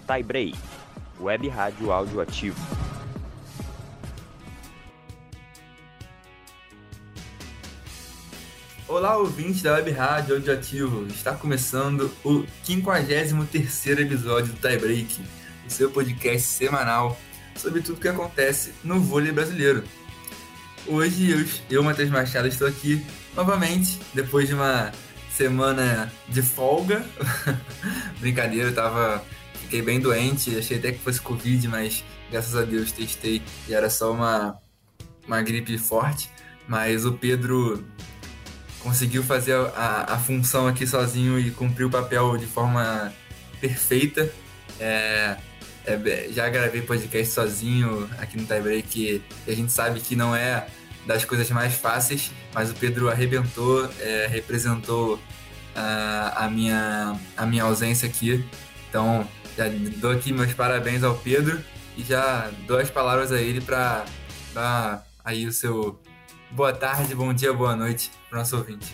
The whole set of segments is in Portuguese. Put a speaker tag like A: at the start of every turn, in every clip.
A: Tie-Break, Web Rádio Áudio Ativo.
B: Olá, ouvintes da Web Rádio Áudio Ativo. Está começando o 53º episódio do Tie-Break, o seu podcast semanal sobre tudo o que acontece no vôlei brasileiro. Hoje eu, Matheus Machado, estou aqui novamente, depois de uma semana de folga. Brincadeira, fiquei bem doente, achei até que fosse Covid, mas graças a Deus testei e era só uma gripe forte. Mas o Pedro conseguiu fazer a função aqui sozinho e cumprir o papel de forma perfeita. Já gravei podcast sozinho aqui no Tie-Break, e a gente sabe que não é das coisas mais fáceis, mas o Pedro arrebentou, representou a minha ausência aqui. Então, já dou aqui meus parabéns ao Pedro e já dou as palavras a ele para dar aí o seu boa tarde, bom dia, boa noite para o nosso ouvinte.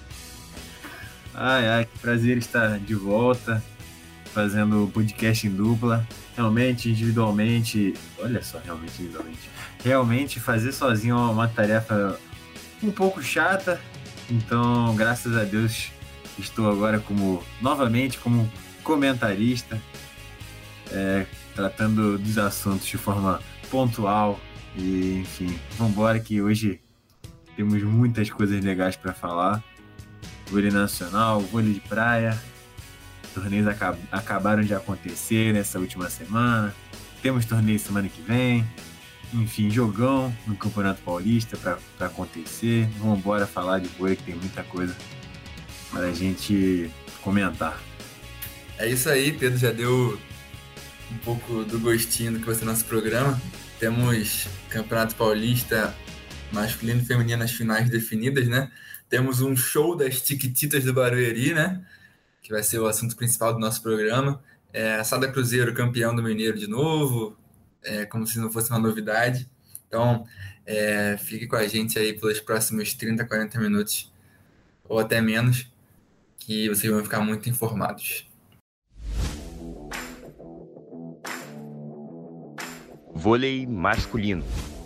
C: Que prazer estar de volta, fazendo podcast em dupla. Realmente, individualmente, realmente fazer sozinho é uma tarefa um pouco chata. Então, graças a Deus, estou agora novamente como comentarista, tratando dos assuntos de forma pontual. E, enfim, vamos embora que hoje temos muitas coisas legais para falar. Vôlei nacional, vôlei de praia. Torneios acabaram de acontecer nessa última semana. Temos torneio semana que vem. Enfim, jogão no Campeonato Paulista para acontecer. Vamos embora falar de vôlei, que tem muita coisa para a gente comentar.
B: É isso aí, Pedro já deu um pouco do gostinho do que vai ser nosso programa. Temos Campeonato Paulista masculino e feminino nas finais definidas, né? Temos um show das Tiquititas do Barueri, né? Que vai ser o assunto principal do nosso programa. Sada Cruzeiro campeão do Mineiro de novo, como se não fosse uma novidade. Então, fique com a gente aí pelos próximos 30, 40 minutos, ou até menos, que vocês vão ficar muito informados.
A: Vôlei masculino.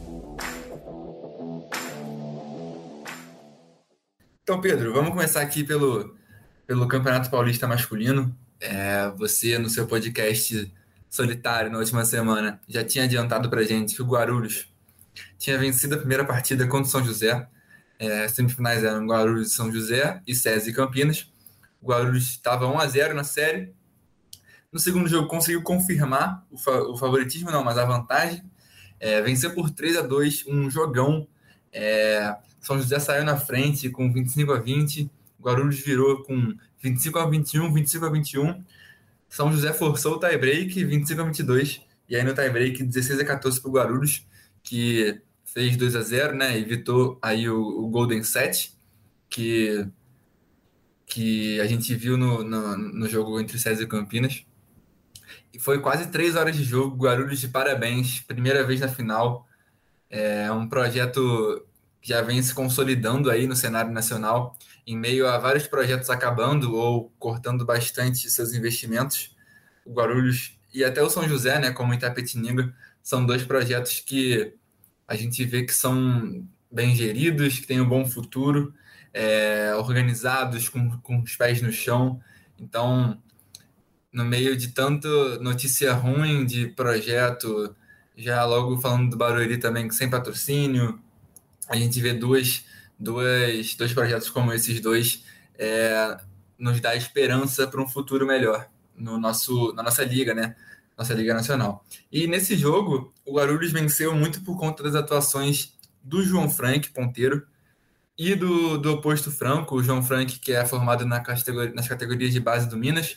B: Então, Pedro, vamos começar aqui pelo Campeonato Paulista masculino. Você, no seu podcast solitário na última semana, já tinha adiantado pra gente que o Guarulhos tinha vencido a primeira partida contra o São José. As semifinais eram Guarulhos e São José e SESI e Campinas. O Guarulhos estava 1-0 na série. No segundo jogo conseguiu confirmar o favoritismo, não, mas a vantagem. Venceu por 3-2, um jogão. São José saiu na frente com 25-20. Guarulhos virou com 25-21, 25-21. São José forçou o tie-break, 25-22. E aí no tie-break, 16-14 para o Guarulhos, que fez 2-0, né? Evitou aí o Golden Set, que a gente viu no jogo entre SESI e Campinas. E foi quase 3 horas de jogo. Guarulhos, de parabéns, primeira vez na final. Um projeto que já vem se consolidando aí no cenário nacional, em meio a vários projetos acabando ou cortando bastante seus investimentos. O Guarulhos e até o São José, né, como Itapetininga, são dois projetos que a gente vê que são bem geridos, que têm um bom futuro, organizados, com os pés no chão. Então, no meio de tanta notícia ruim de projeto, já logo falando do Barueri também, sem patrocínio, a gente vê dois projetos como esses dois, nos dá esperança para um futuro melhor na nossa liga, né? Nossa Liga Nacional. E nesse jogo, o Guarulhos venceu muito por conta das atuações do João Frank, ponteiro, e do oposto Franco, o João Frank, que é formado nas categorias de base do Minas.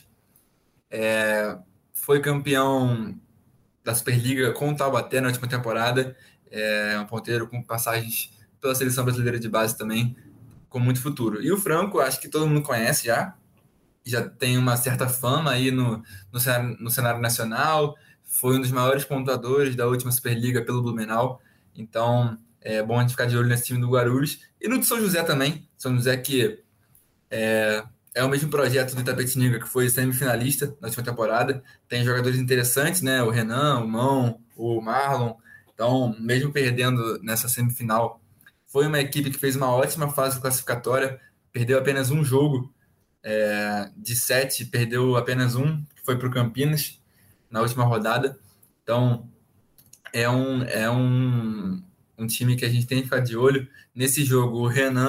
B: Foi campeão da Superliga com o Taubaté na última temporada. Um ponteiro com passagens pela seleção brasileira de base também, com muito futuro. E o Franco, acho que todo mundo conhece já tem uma certa fama aí no cenário nacional, foi um dos maiores pontuadores da última Superliga pelo Blumenau. Então é bom a gente ficar de olho nesse time do Guarulhos e no de São José também. São José que é é o mesmo projeto do Itapetininga, que foi semifinalista na última temporada. Tem jogadores interessantes, né? O Renan, o Mão, o Marlon. Então, mesmo perdendo nessa semifinal, foi uma equipe que fez uma ótima fase classificatória. Perdeu apenas um jogo, de 7, perdeu apenas um, que foi para o Campinas, na última rodada. Então, é um time que a gente tem que ficar de olho. Nesse jogo,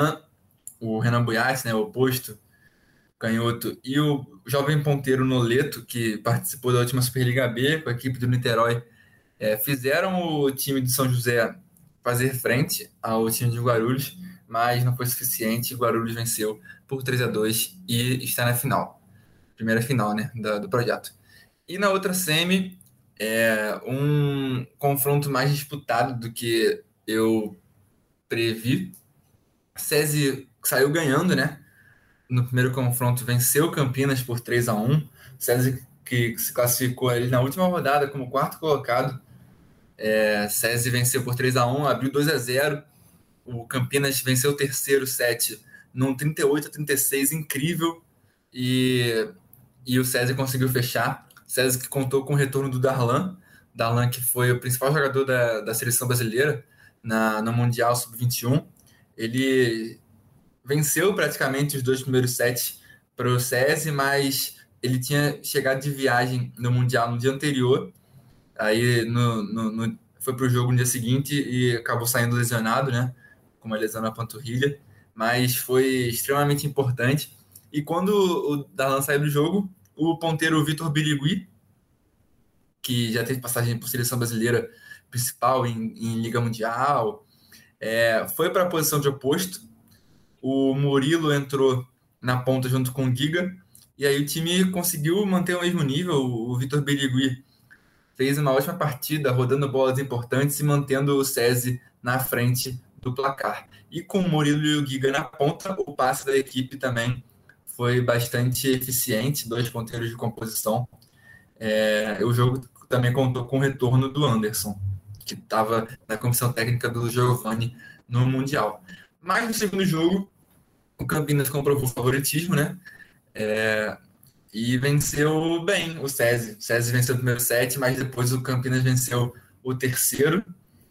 B: o Renan Buiassi, né, o oposto, canhoto, e o jovem ponteiro Noleto, que participou da última Superliga B com a equipe do Niterói, fizeram o time de São José fazer frente ao time de Guarulhos, mas não foi suficiente. O Guarulhos venceu por 3-2 e está na final. Primeira final, né, do projeto. E na outra semi, um confronto mais disputado do que eu previ. SESI saiu ganhando, né? No primeiro confronto, venceu o Campinas por 3-1. SESI, que se classificou ali na última rodada como quarto colocado. SESI venceu por 3-1, abriu 2-0. O Campinas venceu o terceiro set num 38-36, incrível. E o SESI conseguiu fechar. O SESI que contou com o retorno do Darlan, que foi o principal jogador da seleção brasileira no Mundial Sub-21. Ele venceu praticamente os 2 primeiros sets para o SESI, mas ele tinha chegado de viagem no Mundial no dia anterior. Aí foi para o jogo no dia seguinte e acabou saindo lesionado, né? Com uma lesão na panturrilha. Mas foi extremamente importante. E quando o Darlan saiu do jogo, o ponteiro Vitor Birigui, que já teve passagem por seleção brasileira principal em Liga Mundial, foi para a posição de oposto. O Murilo entrou na ponta junto com o Giga, e aí o time conseguiu manter o mesmo nível. O Vitor Birigui fez uma ótima partida, rodando bolas importantes e mantendo o SESI na frente do placar. E com o Murilo e o Giga na ponta, o passe da equipe também foi bastante eficiente, 2 ponteiros de composição. O jogo também contou com o retorno do Anderson, que estava na comissão técnica do Giovanni no Mundial. Mas no segundo jogo, o Campinas comprovou o favoritismo, né? E venceu bem o SESI. O SESI venceu o primeiro set, mas depois o Campinas venceu o terceiro.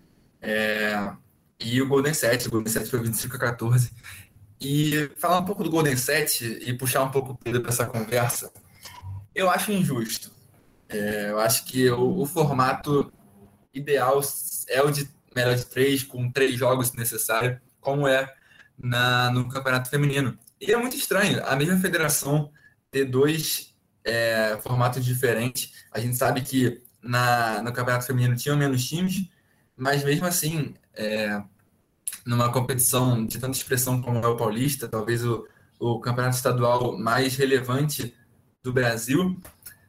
B: E o Golden Set foi 25-14. E falar um pouco do Golden Set e puxar um pouco o Pedro para essa conversa, eu acho injusto. Eu acho que o formato ideal é o de melhor de 3, com 3 jogos se necessário, como no campeonato feminino. E é muito estranho a mesma federação ter 2 formatos diferentes. A gente sabe que no campeonato feminino tinham menos times, mas mesmo assim, numa competição de tanta expressão como é o Paulista, talvez o campeonato estadual mais relevante do Brasil,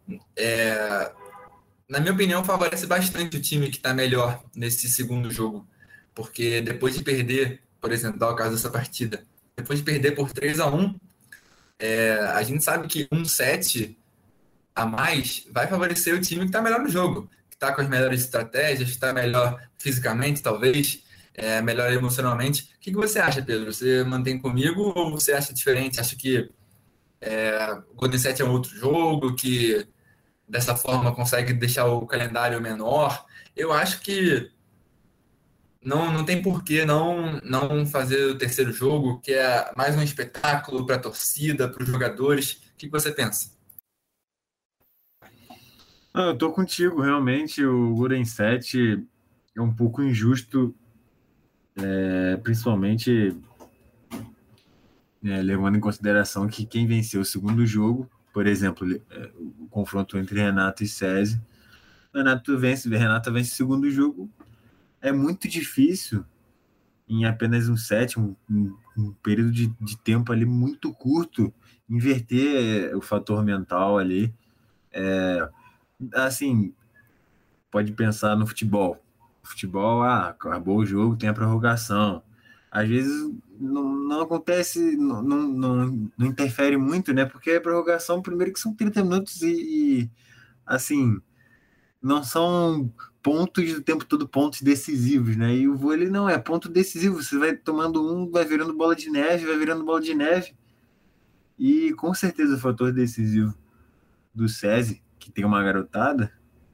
B: na minha opinião, favorece bastante o time que está melhor nesse segundo jogo. Porque depois de perder, por exemplo, dá o caso dessa partida, depois de perder por 3-1, a gente sabe que um set a mais vai favorecer o time que está melhor no jogo, que está com as melhores estratégias, que está melhor fisicamente, talvez, melhor emocionalmente. O que você acha, Pedro? Você mantém comigo ou você acha diferente? Acha que o Golden Set é um outro jogo, que dessa forma consegue deixar o calendário menor? Eu acho que não tem por que não fazer o terceiro jogo, que é mais um espetáculo para a torcida, para os jogadores. O que você pensa?
C: Eu tô contigo, realmente. O Golden Set é um pouco injusto, principalmente levando em consideração que quem venceu o segundo jogo, por exemplo, o confronto entre Renato e SESI, Renata vence o segundo jogo. É muito difícil, em apenas um set, um período de tempo ali muito curto, inverter o fator mental ali. Assim, pode pensar no futebol. Futebol, acabou o jogo, tem a prorrogação. Às vezes não acontece, não interfere muito, né? Porque a prorrogação, primeiro que são 30 minutos e assim, não são pontos o tempo todo, pontos decisivos, né? E o vôlei não é ponto decisivo. Você vai tomando vai virando bola de neve, E com certeza o fator decisivo do SESI, que tem uma garotada,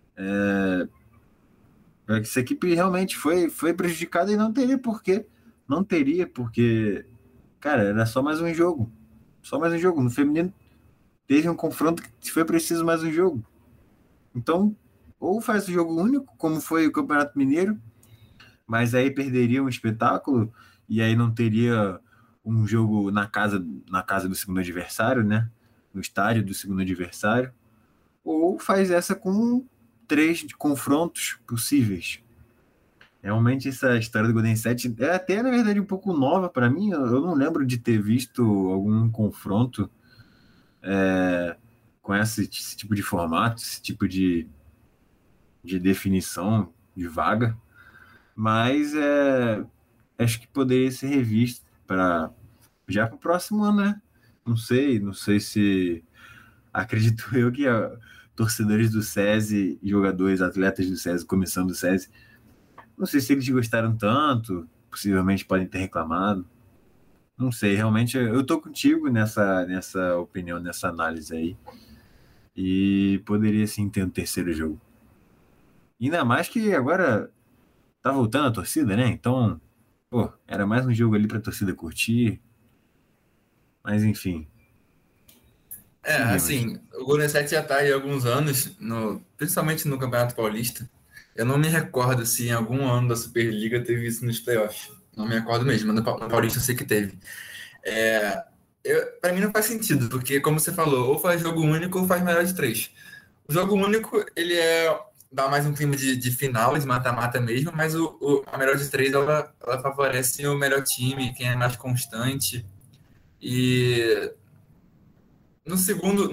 C: é que essa equipe realmente foi prejudicada e não teria porquê. Não teria, porque, cara, era só mais um jogo. Só mais um jogo. No feminino teve um confronto que foi preciso mais um jogo. Então, ou faz o jogo único, como foi o Campeonato Mineiro, mas aí perderia um espetáculo e aí não teria um jogo na casa do segundo adversário, né? No estádio do segundo adversário. Ou faz essa com 3 confrontos possíveis. Realmente essa história do Golden State é até, na verdade, um pouco nova para mim. Eu não lembro de ter visto algum confronto com esse tipo de formato, esse tipo de definição de vaga. Mas acho que poderia ser revisto já para o próximo ano, né? Não sei se acredito eu que torcedores do SESI, jogadores, atletas do SESI, comissão do SESI, não sei se eles gostaram tanto, possivelmente podem ter reclamado. Não sei, realmente eu tô contigo nessa opinião, nessa análise aí. E poderia sim ter um terceiro jogo. Ainda mais que agora tá voltando a torcida, né? Então, pô, era mais um jogo ali pra torcida curtir. Mas enfim.
B: Assim, o Golden State já tá aí há alguns anos, principalmente no Campeonato Paulista. Eu não me recordo se em algum ano da Superliga teve isso nos playoffs. Não me recordo mesmo, mas no Paulista eu sei que teve. Para mim não faz sentido, porque como você falou, ou faz jogo único ou faz melhor de 3. O jogo único, ele dá mais um clima de final, de mata-mata mesmo, mas a melhor de 3, ela favorece o melhor time, quem é mais constante. E no segundo,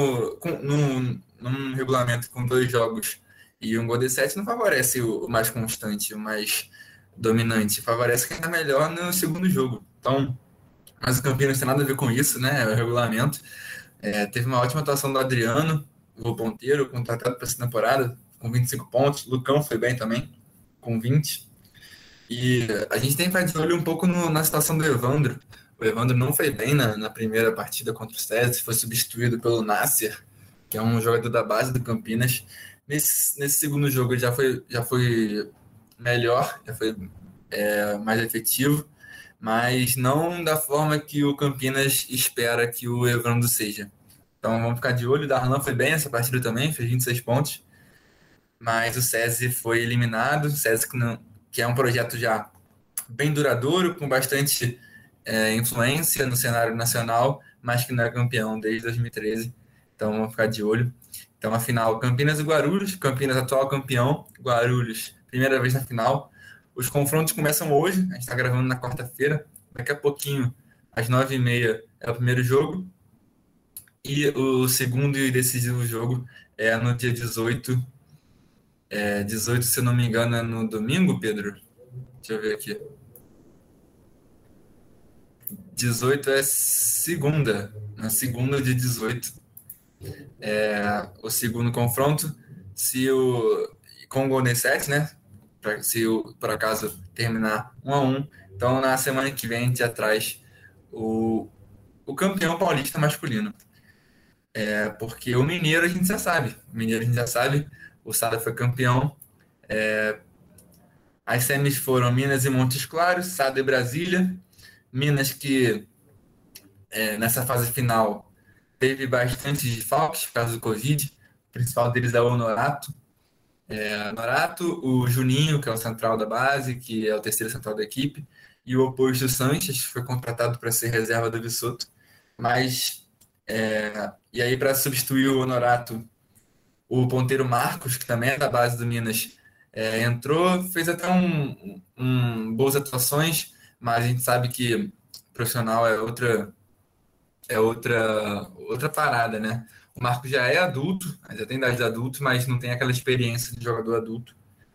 B: num regulamento com 2 jogos e um Golden State não favorece o mais constante, o mais dominante, favorece quem é melhor no segundo jogo. Então, mas o Campinas tem nada a ver com isso, né? É o regulamento. Teve uma ótima atuação do Adriano, o ponteiro, contratado para essa temporada, com 25 pontos. O Lucão foi bem também, com 20. E a gente tem que ficar de olho um pouco na situação do Evandro. O Evandro não foi bem na primeira partida contra o SESI, foi substituído pelo Nasser, que é um jogador da base do Campinas. Nesse segundo jogo ele já foi melhor, já foi mais efetivo, mas não da forma que o Campinas espera que o Evandro seja. Então vamos ficar de olho. O Darlan foi bem nessa partida também, fez 26 pontos, mas o SESI foi eliminado. O SESI que é um projeto já bem duradouro, com bastante influência no cenário nacional, mas que não é campeão desde 2013. Então vamos ficar de olho. Então, a final, Campinas e Guarulhos. Campinas, atual campeão. Guarulhos, primeira vez na final. Os confrontos começam hoje. A gente está gravando na quarta-feira. Daqui a pouquinho, às 9h30, é o primeiro jogo. E o segundo e decisivo jogo é no dia 18. 18, se eu não me engano, é no domingo, Pedro? Deixa eu ver aqui. 18 é segunda. Na segunda de 18. O segundo confronto, com o Golden State, né? Se por acaso terminar 1-1, então na semana que vem a gente já traz o campeão paulista masculino. Porque o Mineiro a gente já sabe. O Sada foi campeão. As semis foram Minas e Montes Claros, Sada e Brasília. Minas que nessa fase final teve bastante desfalques por causa do Covid. O principal deles é o Honorato. Honorato, o Juninho, que é o central da base, que é o terceiro central da equipe, e o oposto Sanches, que foi contratado para ser reserva do Vissoto. E aí, para substituir o Honorato, o ponteiro Marcos, que também é da base do Minas, entrou, fez até boas atuações, mas a gente sabe que profissional é outra parada, né? O Marcos já é adulto, já tem idade de adulto, mas não tem aquela experiência de jogador adulto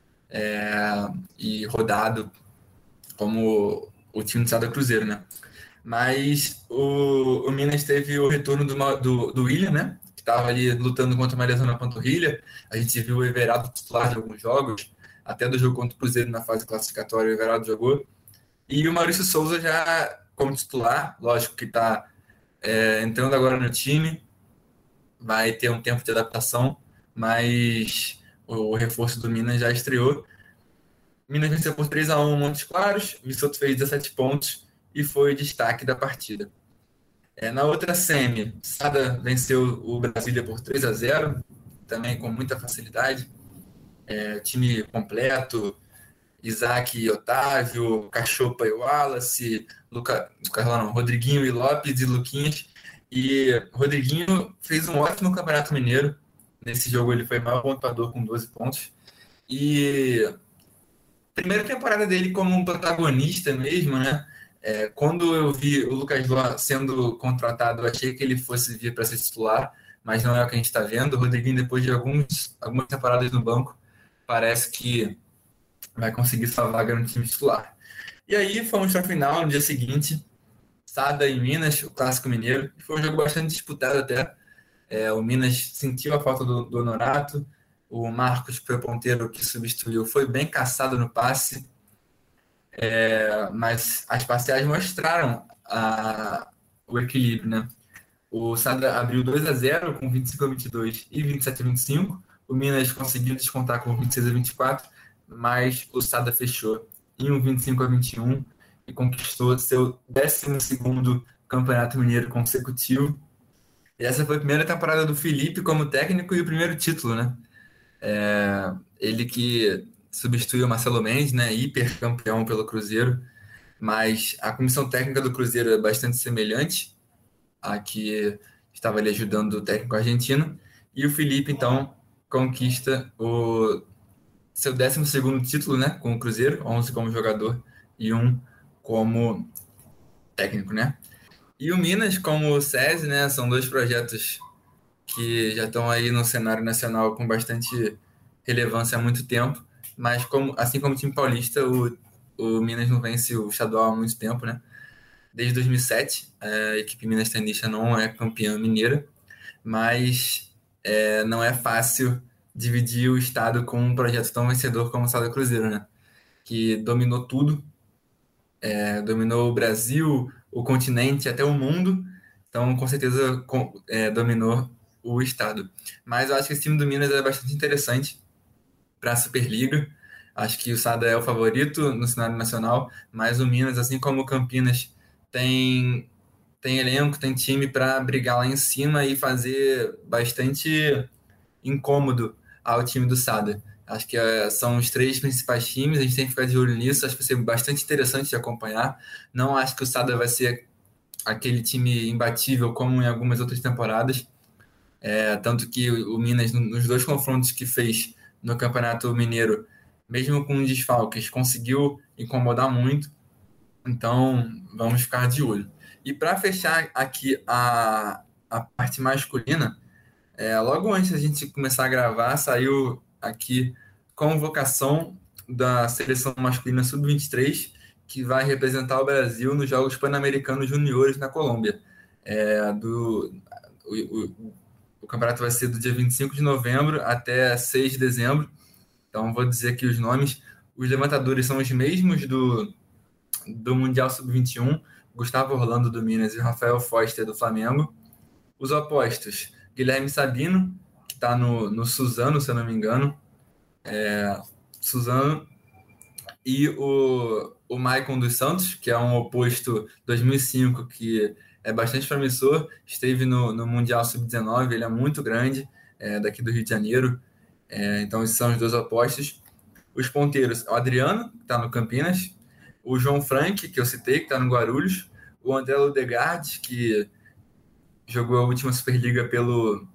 B: e rodado como o time do Sada Cruzeiro, né? Mas o Minas teve o retorno do William, né? Que estava ali lutando contra uma lesão na panturrilha. A gente viu o Everaldo titular de alguns jogos, até do jogo contra o Cruzeiro na fase classificatória, o Everaldo jogou. E o Maurício Souza já como titular, lógico que está entrando agora no time, vai ter um tempo de adaptação, mas o reforço do Minas já estreou. Minas venceu por 3-1 Montes Claros, Vissoto fez 17 pontos e foi o destaque da partida. Na outra semi, Sada venceu o Brasília por 3-0, também com muita facilidade. Time completo, Isaac e Otávio, Cachopa e Wallace, Rodriguinho e Lopes e Luquinhas. E Rodriguinho fez um ótimo Campeonato Mineiro. Nesse jogo ele foi maior pontuador com 12 pontos. E primeira temporada dele como um protagonista mesmo, né? Quando eu vi o Lucas Ló sendo contratado, eu achei que ele fosse vir para ser titular, mas não é o que a gente está vendo. O Rodriguinho, depois de algumas temporadas no banco, parece que vai conseguir sua vaga no time titular. E aí fomos para a final no dia seguinte, Sada e Minas, o Clássico Mineiro. Foi um jogo bastante disputado até. O Minas sentiu a falta do Honorato. O Marcos, que foi o ponteiro que substituiu, foi bem caçado no passe. Mas as parciais mostraram o equilíbrio, né? O Sada abriu 2-0 com 25-22 e 27-25. O Minas conseguiu descontar com 26-24, mas o Sada fechou em um 25-21 e conquistou seu 12º Campeonato Mineiro consecutivo. E essa foi a primeira temporada do Felipe como técnico e o primeiro título, né? Ele que substituiu o Marcelo Mendes, né? Hipercampeão pelo Cruzeiro, mas a comissão técnica do Cruzeiro é bastante semelhante à que estava ali ajudando o técnico argentino. E o Felipe, então, conquista o seu 12º título, né, com o Cruzeiro, 11 como jogador e 1 como técnico, né? E o Minas, como o SESI, né, são dois projetos que já estão aí no cenário nacional com bastante relevância há muito tempo, mas assim como o time paulista, o Minas não vence o estadual há muito tempo, né? Desde 2007, a equipe Minas Tenista não é campeã mineira, mas não é fácil dividir o estado com um projeto tão vencedor como o Sada Cruzeiro, né? Que dominou tudo, dominou o Brasil, o continente, até o mundo, então com certeza dominou o estado. Mas eu acho que esse time do Minas é bastante interessante para a Superliga. Acho que o Sada é o favorito no cenário nacional, mas o Minas, assim como o Campinas, tem elenco, tem time para brigar lá em cima e fazer bastante incômodo ao time do Sada. Acho que são os 3 principais times, a gente tem que ficar de olho nisso, acho que vai ser bastante interessante de acompanhar. Não acho que o Sada vai ser aquele time imbatível como em algumas outras temporadas, tanto que o Minas, nos 2 confrontos que fez no Campeonato Mineiro, mesmo com desfalques, conseguiu incomodar muito, então vamos ficar de olho. E para fechar aqui a parte masculina, logo antes da gente começar a gravar, saiu aqui convocação da seleção masculina sub-23, que vai representar o Brasil nos Jogos Pan-Americanos Juniores na Colômbia. O campeonato vai ser do dia 25 de novembro até 6 de dezembro. Então, vou dizer aqui os nomes. Os levantadores são os mesmos do Mundial Sub-21, Gustavo Orlando do Minas e Rafael Foster do Flamengo. Os opostos, Guilherme Sabino, que está no Suzano, se eu não me engano. Suzano. E o Maicon dos Santos, que é um oposto 2005, que é bastante promissor, esteve no Mundial Sub-19, ele é muito grande, daqui do Rio de Janeiro. Então, esses são os 2 opostos. Os ponteiros, o Adriano, que está no Campinas, o João Frank, que eu citei, que está no Guarulhos, o André Ludegard, que jogou a última Superliga pelo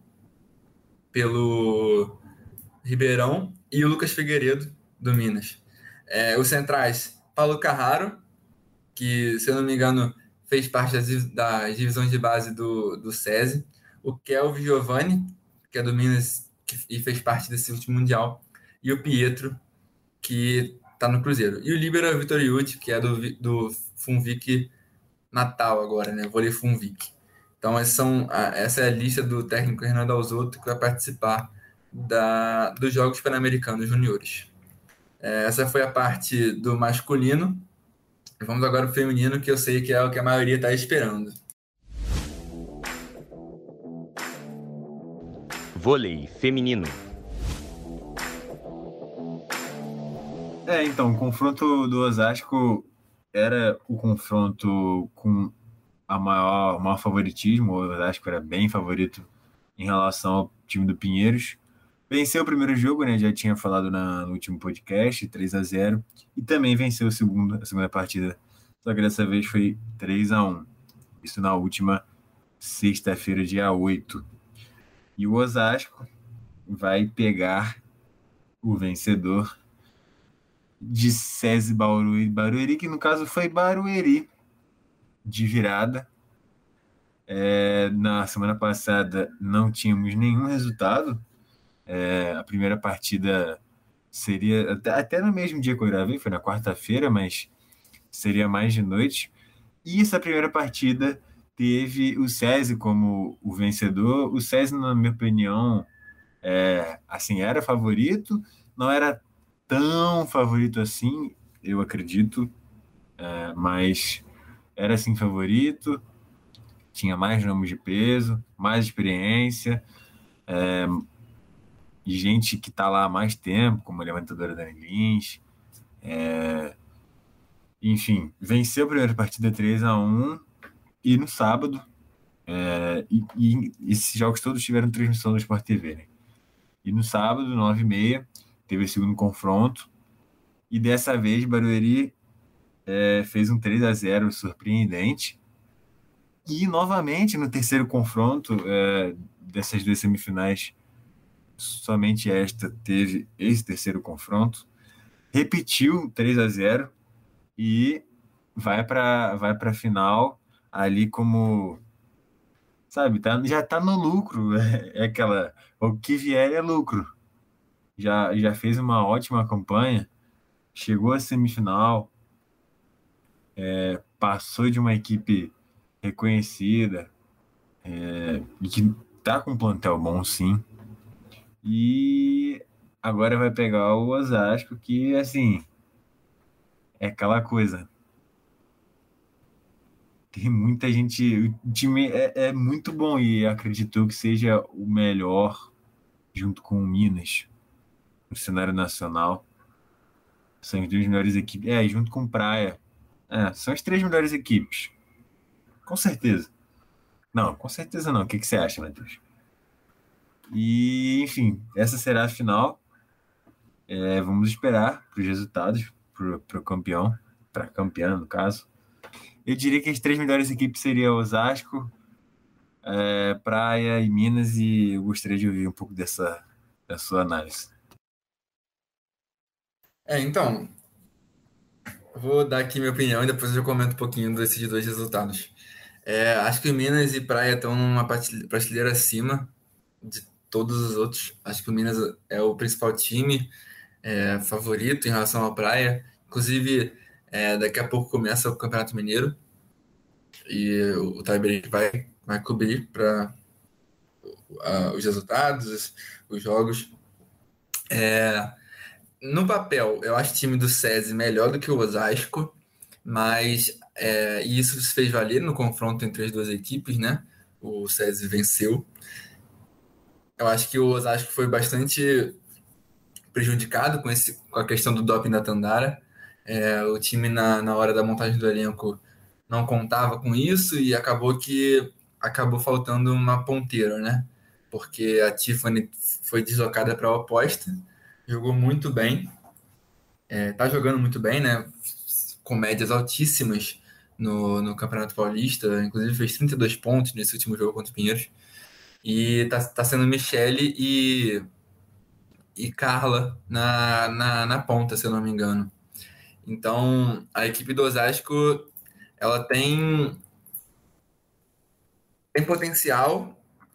B: Ribeirão, e o Lucas Figueiredo, do Minas. Os centrais, Paulo Carraro, que, se eu não me engano, fez parte das divisões de base do SESI, o Kelvin Giovanni, que é do Minas e fez parte desse último Mundial, e o Pietro, que está no Cruzeiro. E o líbero é o Vitor Yuti, que é do Funvic Natal agora, né? Vôlei Funvic. Então, essa é a lista do técnico Renan Alzotto, que vai participar dos Jogos Pan-Americanos Juniores. Essa foi a parte do masculino. Vamos agora para o feminino, que eu sei que é o que a maioria está esperando.
A: Vôlei feminino.
C: Então, o confronto do Osasco era o confronto com maior favoritismo. O Osasco era bem favorito em relação ao time do Pinheiros. Venceu o primeiro jogo, né? Já tinha falado no último podcast, 3-0. E também venceu a segunda partida. Só que dessa vez foi 3-1. Isso na última sexta-feira, dia 8. E o Osasco vai pegar o vencedor de SESI Barueri, que no caso foi Barueri, de virada. Na semana passada não tínhamos nenhum resultado. A primeira partida seria até no mesmo dia que eu gravei, foi na quarta-feira, mas seria mais de noite. E essa primeira partida teve o SESI como o vencedor. O SESI, na minha opinião, assim, era favorito, não era tão favorito assim, eu acredito, mas era sim favorito, tinha mais nomes de peso, mais experiência, e gente que está lá há mais tempo, como a levantadora Dani Lins. Enfim, venceu a primeira partida 3-1, e no sábado, e esses jogos todos tiveram transmissão do Sport TV, né? E no sábado, 9h30, teve o segundo confronto, e dessa vez Barueri fez um 3-0 surpreendente. E novamente no terceiro confronto dessas duas semifinais, somente esta teve esse terceiro confronto, repetiu 3-0 e vai para a final ali como, sabe, já tá no lucro. Aquela, o que vier é lucro. Já fez uma ótima campanha, chegou à semifinal, passou de uma equipe reconhecida, e que tá com um plantel bom, sim. E agora vai pegar o Osasco, que, assim, é aquela coisa. Tem muita gente... O time é muito bom e acredito que seja o melhor, junto com o Minas, no cenário nacional. São as duas melhores equipes. Junto com o Praia. São as três melhores equipes. Com certeza. Não, com certeza não. O que você acha, Matheus? E, enfim, essa será a final. Vamos esperar para os resultados, para o campeão, para a campeã, no caso. Eu diria que as três melhores equipes seriam Osasco, Praia e Minas, e eu gostaria de ouvir um pouco da sua análise.
B: Então, vou dar aqui minha opinião e depois eu comento um pouquinho desses dois resultados. Acho que o Minas e Praia estão numa prateleira acima de todos os outros. Acho que o Minas é o principal time, favorito em relação à Praia. Inclusive, daqui a pouco começa o Campeonato Mineiro e o Tiebreak vai cobrir para os resultados, os jogos. No papel, eu acho o time do SESI melhor do que o Osasco, mas e isso se fez valer no confronto entre as duas equipes, né? O SESI venceu. Eu acho que o Osasco foi bastante prejudicado com a questão do doping da Tandara. O time, na hora da montagem do elenco, não contava com isso e acabou faltando uma ponteira, né? Porque a Tiffany foi deslocada para a oposta, jogou muito bem, tá jogando muito bem, né? Com médias altíssimas no Campeonato Paulista, inclusive fez 32 pontos nesse último jogo contra o Pinheiros. E tá sendo Michele e Carla na ponta, se eu não me engano. Então, a equipe do Osasco, ela tem potencial.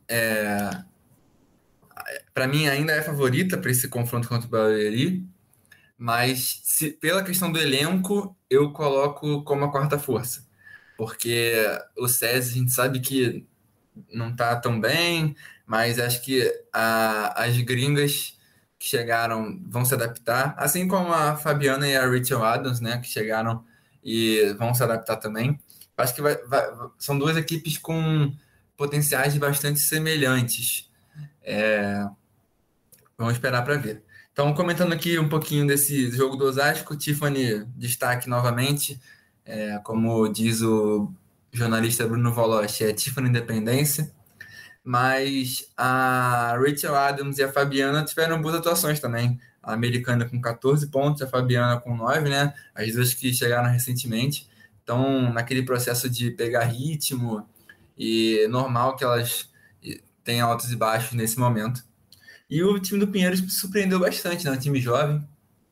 B: Para mim, ainda é favorita para esse confronto contra o Barueri, mas pela questão do elenco, eu coloco como a quarta força. Porque o SESI, a gente sabe que não está tão bem, mas acho que as gringas que chegaram vão se adaptar, assim como a Fabiana e a Rachel Adams, né, que chegaram e vão se adaptar também. Acho que são duas equipes com potenciais bastante semelhantes. Vamos esperar para ver. Então, comentando aqui um pouquinho desse jogo do Osasco, Tiffany destaque novamente, como diz o jornalista Bruno Voloche, é Tiffany Independência, mas a Rachel Adams e a Fabiana tiveram boas atuações também. A americana com 14 pontos, a Fabiana com 9, né? As duas que chegaram recentemente. Então, naquele processo de pegar ritmo, e normal que elas tenham altos e baixos nesse momento. E o time do Pinheiros me surpreendeu bastante, né? Um time jovem.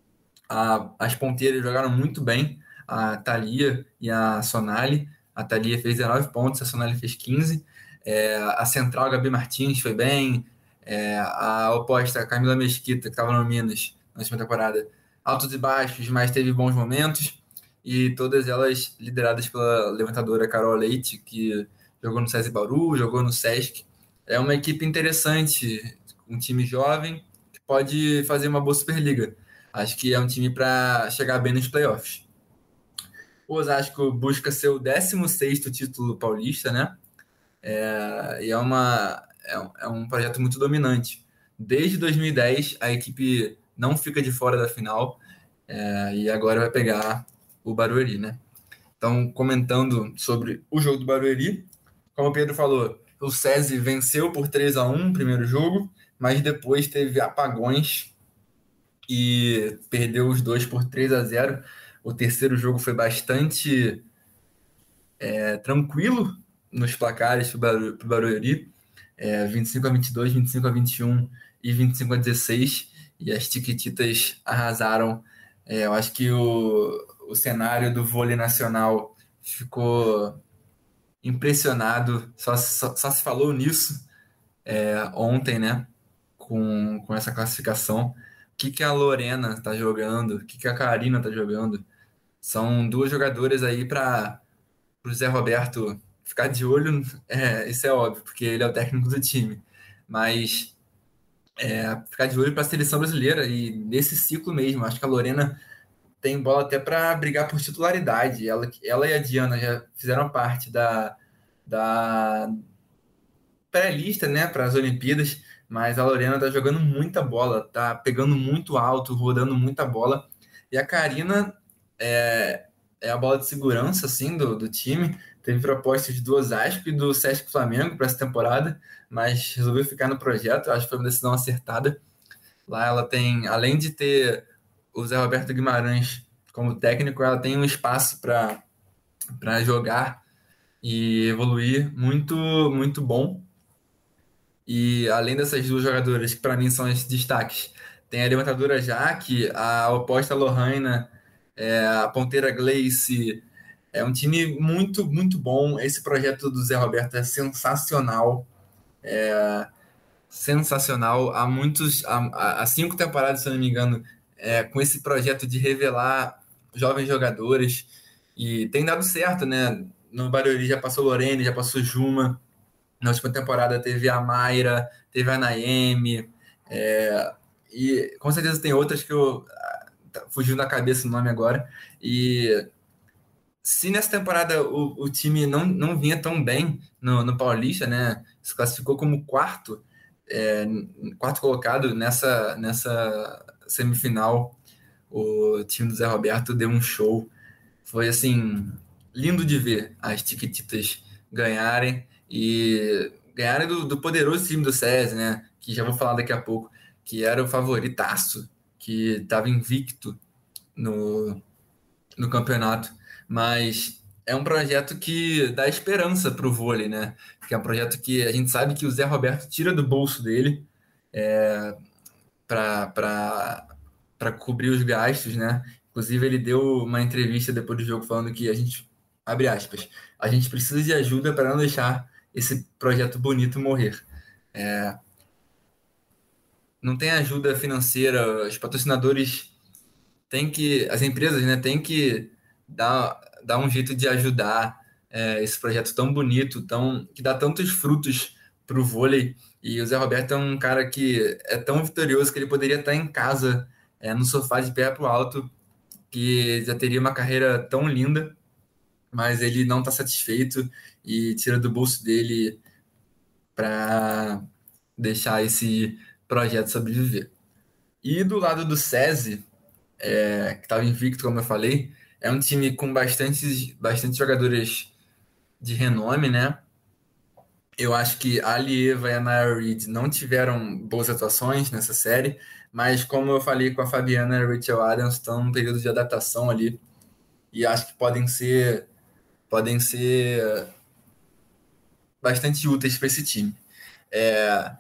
B: As ponteiras jogaram muito bem, a Thalia e a Sonali. A Thalia fez 19 pontos, a Sonali fez 15. A central, Gabi Martins, foi bem. A oposta, a Camila Mesquita, que estava no Minas na última temporada, altos e baixos, mas teve bons momentos. E todas elas lideradas pela levantadora Carol Leite, que jogou no SESI Bauru, jogou no Sesc. É uma equipe interessante, um time jovem, que pode fazer uma boa Superliga. Acho que é um time para chegar bem nos playoffs. O Osasco busca seu 16º título paulista, né? E é um projeto muito dominante. Desde 2010, a equipe não fica de fora da final, e agora vai pegar o Barueri, né? Então, comentando sobre o jogo do Barueri, como o Pedro falou, o SESI venceu por 3-1 no primeiro jogo, mas depois teve apagões e perdeu os dois por 3-0. O terceiro jogo foi bastante tranquilo nos placares para o Barueri, 25-22, 25-21 e 25-16, e as Tiquititas arrasaram. Eu acho que o cenário do vôlei nacional ficou impressionado, só se falou nisso ontem, né, com essa classificação. O que a Lorena tá jogando, o que a Karina tá jogando. São duas jogadoras aí para o Zé Roberto ficar de olho, isso é óbvio, porque ele é o técnico do time, mas ficar de olho para a seleção brasileira e nesse ciclo mesmo. Acho que a Lorena tem bola até para brigar por titularidade. Ela e a Diana já fizeram parte da pré-lista, né, para as Olimpíadas, mas a Lorena tá jogando muita bola, tá pegando muito alto, rodando muita bola. E a Karina é a bola de segurança assim do time. Teve propostas do Osasco e do Sesc Flamengo para essa temporada, mas resolveu ficar no projeto. Acho que foi uma decisão acertada. Lá ela tem, além de ter o Zé Roberto Guimarães como técnico, ela tem um espaço para jogar e evoluir muito, muito bom. E além dessas duas jogadoras, que para mim são os destaques, tem a levantadora Jaque, a oposta Lohaina, a ponteira Gleice. É um time muito, muito bom. Esse projeto do Zé Roberto é sensacional. Sensacional. Há 5 temporadas, se eu não me engano, com esse projeto de revelar jovens jogadores. E tem dado certo, né? No Barueri já passou Lorene, já passou Juma. Na última temporada teve a Mayra, teve a Naemi, e com certeza tem outras que fugiu da cabeça o nome agora. E se nessa temporada o time não vinha tão bem no Paulista, né? Se classificou como quarto colocado nessa semifinal. O time do Zé Roberto deu um show. Foi assim, lindo de ver as Tiquititas ganharem. E ganharam do poderoso time do SESI, né? Que já vou falar daqui a pouco, que era o favoritaço, que estava invicto no campeonato. Mas é um projeto que dá esperança para o vôlei, né? Que é um projeto que a gente sabe que o Zé Roberto tira do bolso dele para cobrir os gastos, né? Inclusive, ele deu uma entrevista depois do jogo falando que abre aspas, a gente precisa de ajuda para não deixar esse projeto bonito morrer. Não tem ajuda financeira, os patrocinadores as empresas, né, têm que dar um jeito de ajudar esse projeto tão bonito, que dá tantos frutos para o vôlei. E o Zé Roberto é um cara que é tão vitorioso que ele poderia estar em casa, no sofá de pé pro alto, que já teria uma carreira tão linda, mas ele não está satisfeito e tira do bolso dele para deixar esse projeto sobreviver. E do lado do SESI, que estava invicto, como eu falei, é um time com bastante jogadores de renome, né? Eu acho que a Alieva e a Naya Reid não tiveram boas atuações nessa série, mas como eu falei com a Fabiana e a Rachel Adams, estão num período de adaptação ali, e acho que podem ser bastante úteis para esse time. É,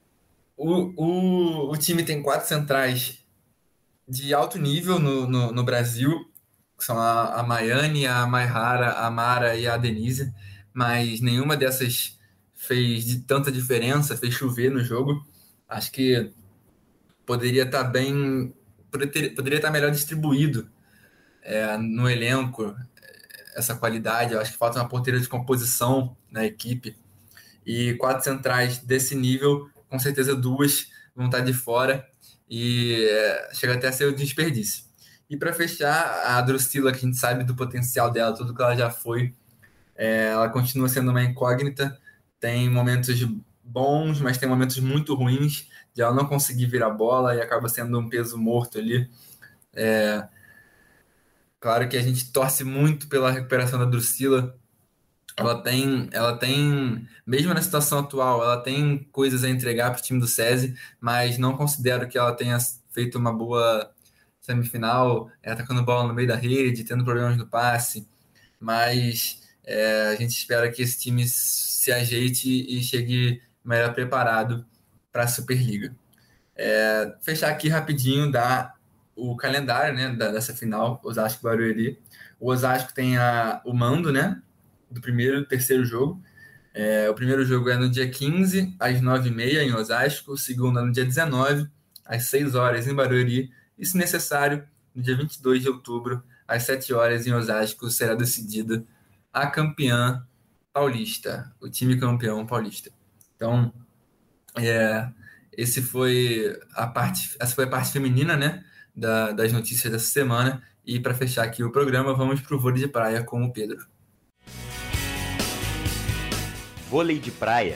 B: o time tem quatro centrais de alto nível no Brasil, que são a Maiane, a Maihara, a Mara e a Denise, mas nenhuma dessas fez tanta diferença, fez chover no jogo. Acho que poderia estar poderia estar melhor distribuído no elenco, essa qualidade. Eu acho que falta uma ponteira de composição na equipe. E quatro centrais desse nível, com certeza duas vão estar de fora e chega até a ser um desperdício. E para fechar, a Drusila, que a gente sabe do potencial dela, tudo que ela já foi, ela continua sendo uma incógnita. Tem momentos bons, mas tem momentos muito ruins de ela não conseguir virar bola e acaba sendo um peso morto ali. Claro que a gente torce muito pela recuperação da Drusila. Mesmo na situação atual, ela tem coisas a entregar para o time do SESI, mas não considero que ela tenha feito uma boa semifinal, atacando bola no meio da rede, tendo problemas no passe, mas a gente espera que esse time se ajeite e chegue melhor preparado para a Superliga. Fechar aqui rapidinho o calendário, né, dessa final, Osasco e Barueri. O Osasco tem o mando, né, do primeiro e terceiro jogo. O primeiro jogo é no dia 15, às 9h30, em Osasco. O segundo é no dia 19, às 6 horas, em Barueri. E, se necessário, no dia 22 de outubro, às 7 horas, em Osasco, será decidida a campeã paulista, o time campeão paulista. Então, essa foi a parte feminina, né, das notícias dessa semana. E para fechar aqui o programa, vamos para o vôlei de praia com o Pedro.
A: Vôlei de praia.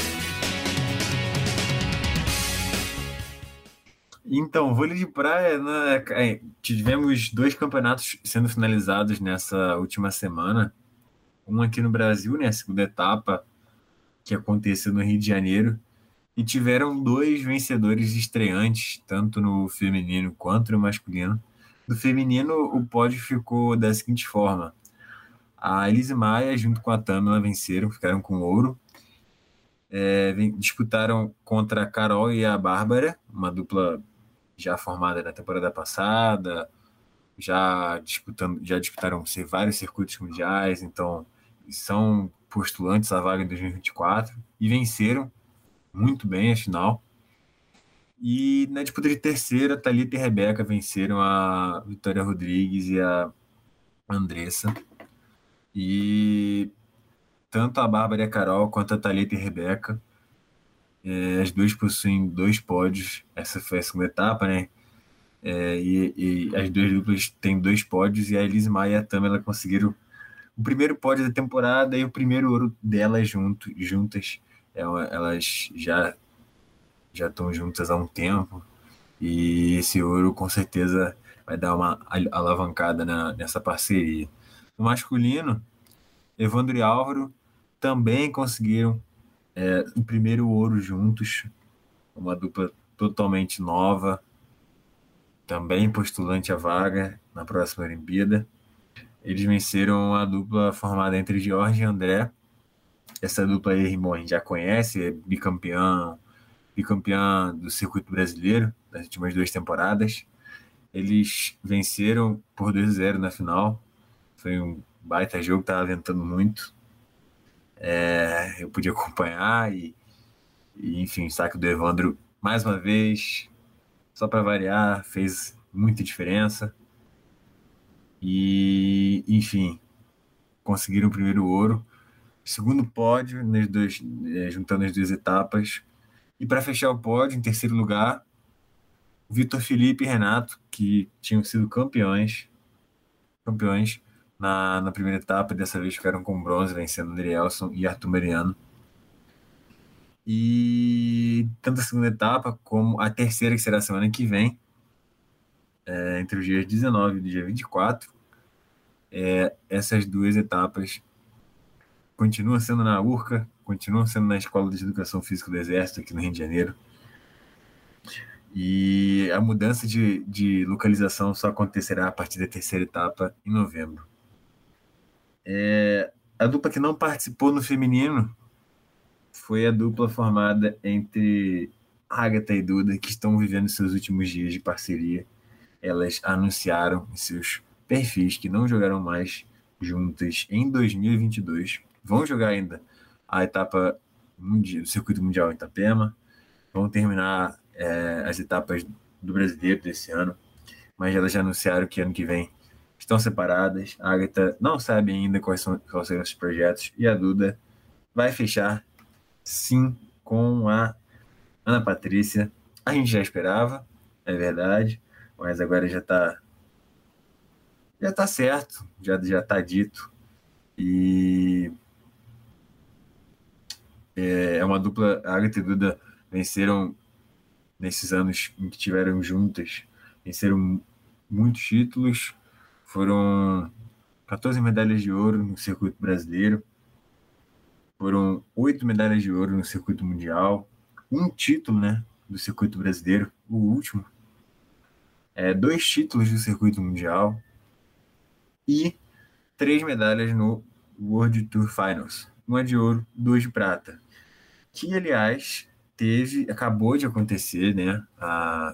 C: Então, vôlei de praia, né, tivemos 2 campeonatos sendo finalizados nessa última semana. Um aqui no Brasil, né, a segunda etapa, que aconteceu no Rio de Janeiro. E tiveram 2 vencedores estreantes, tanto no feminino quanto no masculino. No feminino, o pódio ficou da seguinte forma: a Elise Maia, junto com a Tâmila, ficaram com ouro. Disputaram contra a Carol e a Bárbara, uma dupla já formada na temporada passada, já disputaram vários circuitos mundiais, então são postulantes à vaga em 2024, e venceram muito bem a final. E na disputa de terceira, Thalita e Rebeca venceram a Vitória Rodrigues e a Andressa. E tanto a Bárbara e a Carol, quanto a Thalita e a Rebeca, as duas possuem 2 pódios. Essa foi a segunda etapa, né? E as duas duplas têm 2 pódios, e a Elise Maia e a Tâmela conseguiram o primeiro pódio da temporada e o primeiro ouro delas juntas. Elas já estão juntas há um tempo, e esse ouro com certeza vai dar uma alavancada nessa parceria. No masculino, Evandro e Álvaro também conseguiram o primeiro ouro juntos, uma dupla totalmente nova, também postulante à vaga na próxima Olimpíada. Eles venceram a dupla formada entre Jorge e André. Essa dupla aí, irmão, a gente já conhece, é bicampeã do circuito brasileiro das últimas 2 temporadas. Eles venceram por 2-0 na final. Foi um baita jogo, estava ventando muito. Eu pude acompanhar e enfim, o saque do Evandro, mais uma vez, só para variar, fez muita diferença. E, enfim, conseguiram o primeiro ouro. Segundo pódio, juntando as 2 etapas. E para fechar o pódio, em terceiro lugar, Vitor Felipe e Renato, que tinham sido campeões na primeira etapa. Dessa vez ficaram com bronze, vencendo Andrielson e Arthur Mariano. E tanto a segunda etapa como a terceira, que será a semana que vem, entre os dias 19 e do dia 24, essas duas etapas continuam sendo na URCA, continuam sendo na Escola de Educação Física do Exército, aqui no Rio de Janeiro. E a mudança de localização só acontecerá a partir da terceira etapa, em novembro. A dupla que não participou no feminino foi a dupla formada entre Agatha e Duda, que estão vivendo seus últimos dias de parceria. Elas anunciaram em seus perfis que não jogaram mais juntas em 2022. Vão jogar ainda a etapa do Circuito Mundial em Itapema. Vão terminar as etapas do Brasileiro desse ano. Mas elas já anunciaram que ano que vem estão separadas. A Agatha não sabe ainda quais serão os projetos. E a Duda vai fechar, sim, com a Ana Patrícia. A gente já esperava, é verdade. Mas agora já tá certo, já tá dito. E é uma dupla. A Agatha e Duda venceram, nesses anos em que tiveram juntas, venceram muitos títulos. Foram 14 medalhas de ouro no circuito brasileiro. Foram 8 medalhas de ouro no circuito mundial. Um título, né, do circuito brasileiro, o último. 2 títulos do circuito mundial e 3 medalhas no World Tour Finals, 1 de ouro, 2 de prata, que aliás acabou de acontecer, né, a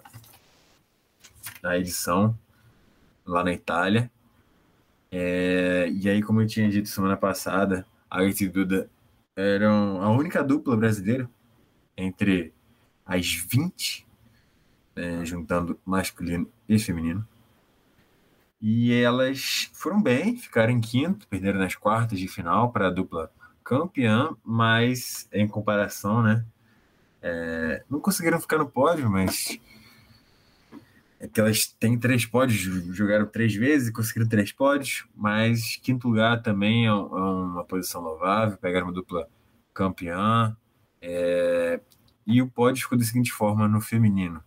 C: edição lá na Itália. E aí, como eu tinha dito semana passada, a Agatha e Duda eram a única dupla brasileira entre as 20, juntando masculino e feminino. E elas foram bem, ficaram em quinto, perderam nas quartas de final para a dupla campeã, mas em comparação, né? Não conseguiram ficar no pódio, mas é que elas têm 3 pódios, jogaram 3 vezes e conseguiram 3 pódios, mas quinto lugar também é uma posição louvável, pegaram uma dupla campeã, e o pódio ficou da seguinte forma no feminino.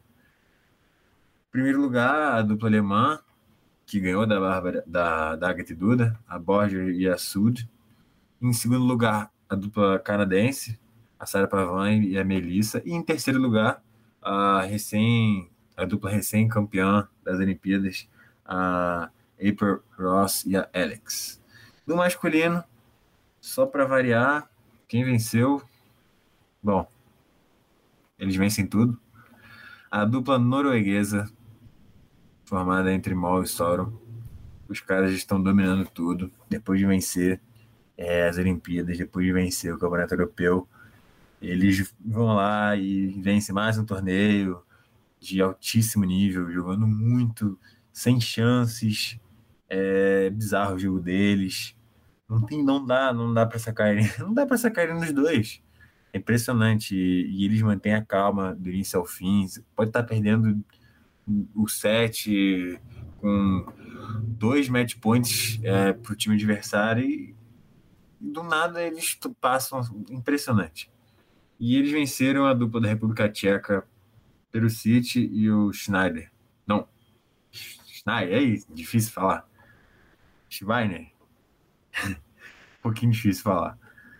C: Em primeiro lugar, a dupla alemã, que ganhou da Bárbara, da Agatha e Duda, a Borger e a Sud. Em segundo lugar, a dupla canadense, a Sarah Pavan e a Melissa. E em terceiro lugar, a dupla recém-campeã das Olimpíadas, a April Ross e a Alex. No masculino, só para variar, quem venceu? Bom, eles vencem tudo. A dupla norueguesa, formada entre Mol e Sorum. Os caras estão dominando tudo. Depois de vencer as Olimpíadas, depois de vencer o Campeonato Europeu, eles vão lá e vencem mais um torneio de altíssimo nível, jogando muito, sem chances. Bizarro o jogo deles. Não dá para sacar ele nos dois. É impressionante. E eles mantêm a calma do início ao fim. Você pode estar perdendo o set com 2 match points para o time adversário e do nada eles passam, impressionante. E eles venceram a dupla da República Tcheca, Perusic e o Schneider. Não, Schneider, difícil falar. Schweiner. Um pouquinho difícil falar.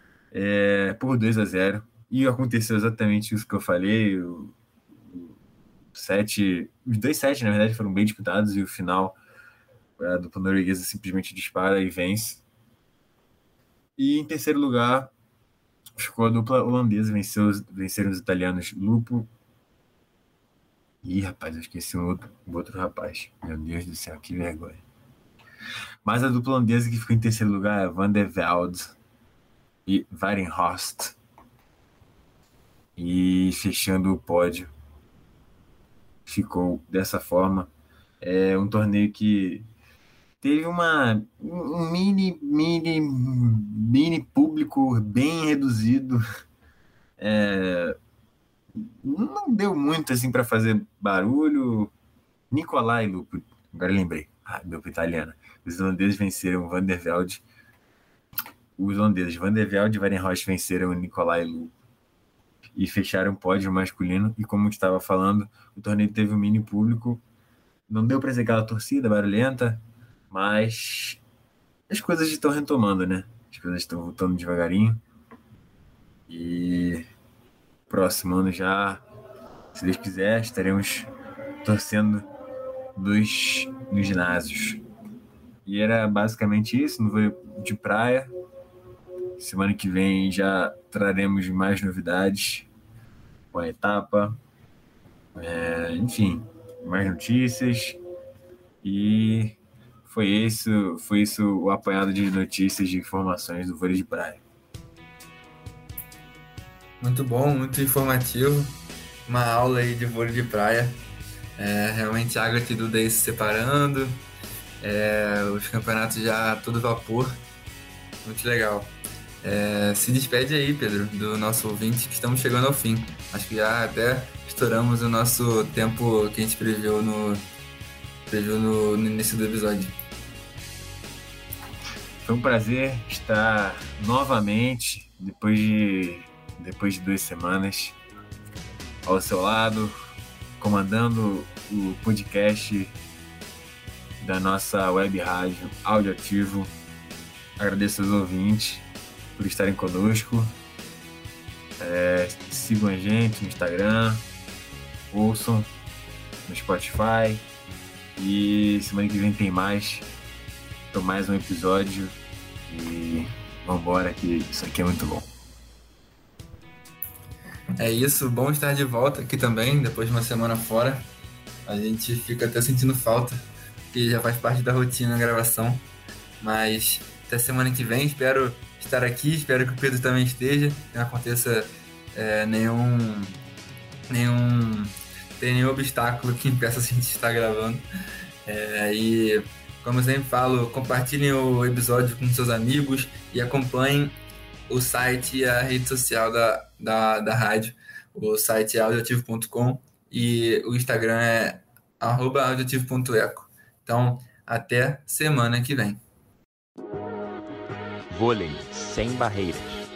C: Por 2-0. E aconteceu exatamente isso que eu falei. Os 2 sets, na verdade, foram bem disputados e o final, a dupla norueguesa simplesmente dispara e vence. E em terceiro lugar, ficou a dupla holandesa, venceram os italianos Lupo. Ih, rapaz, eu esqueci um outro rapaz. Meu Deus do céu, que vergonha. Mas a dupla holandesa que ficou em terceiro lugar é Van der Velde e Varenhorst. E fechando o pódio, ficou dessa forma. Um torneio que teve um mini público bem reduzido. Não deu muito assim para fazer barulho. Nicolai Lupo, agora lembrei. Dupla italiana. Os holandeses venceram Van der Velde. Os holandeses Van der Velde e Varenhorst venceram o Nicolai Lupo. e fecharam o pódio masculino. E como eu estava falando, o torneio teve um mini público. Não deu para ser aquela torcida barulhenta, mas as coisas estão retomando, né? As coisas estão voltando devagarinho. E próximo ano já, se Deus quiser, estaremos torcendo dos ginásios. E era basicamente isso no vôlei de praia. Semana que vem já traremos mais novidades com a etapa. Enfim, mais notícias. E foi isso o apanhado de notícias, de informações do vôlei de praia.
B: Muito bom, muito informativo. Uma aula aí de vôlei de praia. Realmente a Água e Duda aí se separando. Os campeonatos já a todo vapor. Muito legal. Se despede aí, Pedro, do nosso ouvinte, que estamos chegando ao fim. Acho que já até estouramos o nosso tempo que a gente previu no início do episódio.
C: Foi um prazer estar novamente, depois de 2 semanas, ao seu lado, comandando o podcast da nossa web rádio Audioativo. Agradeço aos ouvintes por estarem conosco. Sigam a gente no Instagram, ouçam no Spotify. E semana que vem tem mais um episódio. E vambora, que isso aqui é muito bom.
B: É isso, bom estar de volta aqui também, depois de uma semana fora. A gente fica até sentindo falta, que já faz parte da rotina a gravação. Mas até semana que vem, espero estar aqui, espero que o Pedro também esteja, que não aconteça nenhum obstáculo que impeça a gente estar gravando. E como eu sempre falo, compartilhem o episódio com seus amigos e acompanhem o site e a rede social da rádio. O site é audioativo.com e o Instagram é @audioativo.eco. Então, até semana que vem.
A: Vôlei sem barreiras.